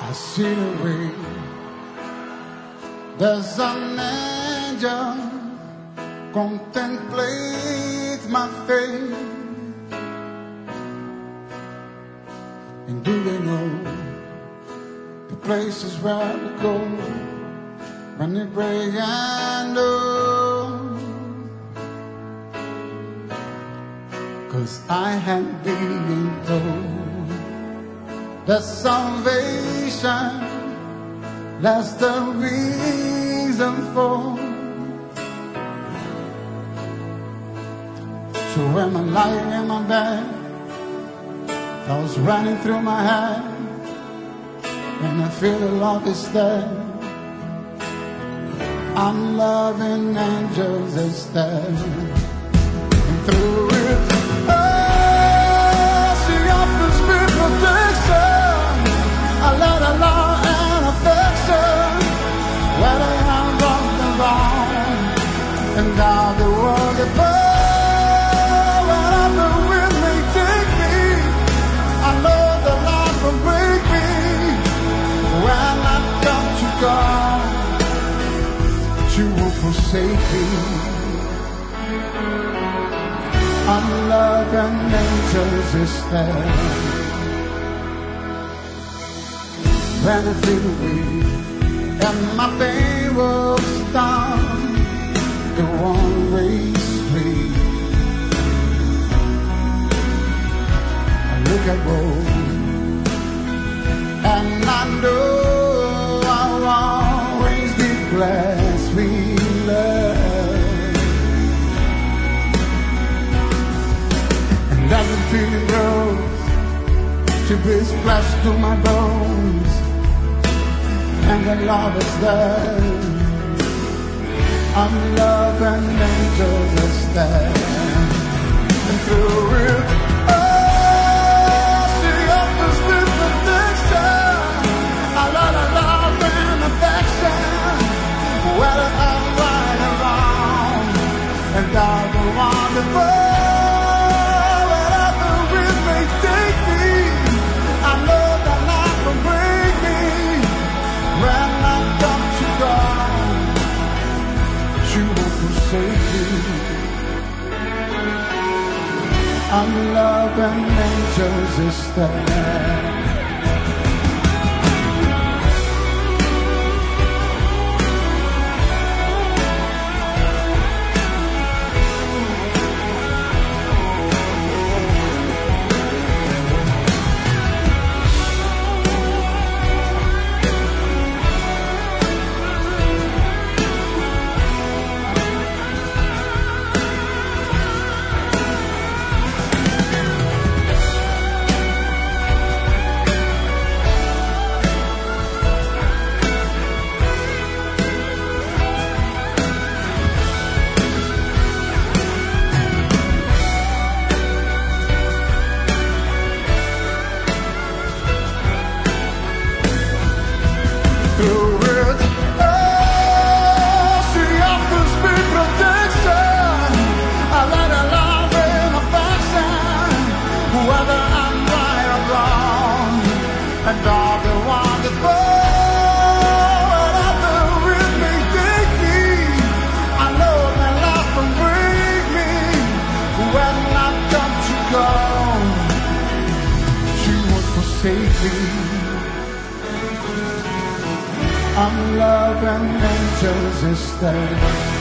I see the way. There's an angel contemplate my face. And do they know the places where we go when we pray and know? 'Cause I have been told that salvation, that's the reason for. So when I'm lying in my bed, thoughts running through my head, and I feel the love is there, I'm loving angels instead. And through it, she offers me protection, a lot of love and affection, whether I'm wrong and wrong, and now the world above. You will forsake me. I'm loving angels instead. When I feel weak and my pain will stop, it won't raise me. I look at both and I know I'll always be glad. And as the feeling grows, she breathes flesh to my bones, and the love is there. I'm loving angels instead. And through it, she offers me protection, a lot of love and affection, whether I'm right or wrong, and I'll go on the road, wherever it may take me. I know that life will break me when I come to God. She won't forsake me. I'm loving angels instead. Whether I'm right or wrong, and I'll be wonderful, whatever it may take me. I know that love will bring me when I've got to go. She won't forsake me. I'm loving angels instead.